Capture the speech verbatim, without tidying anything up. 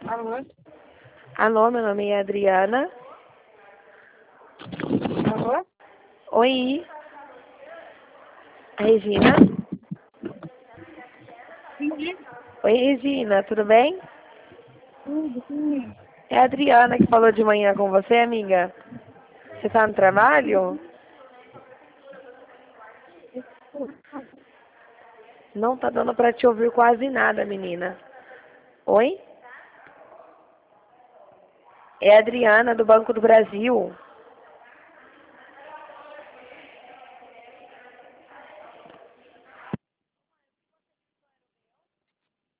Alô? Alô, meu nome é Adriana. Alô? Oi. Regina? Sim, Oi, Regina, tudo bem? tudo, sim. É a Adriana que falou de manhã com você, amiga. Você tá no trabalho? Não tá dando pra te ouvir quase nada, menina. Oi? É a Adriana do Banco do Brasil.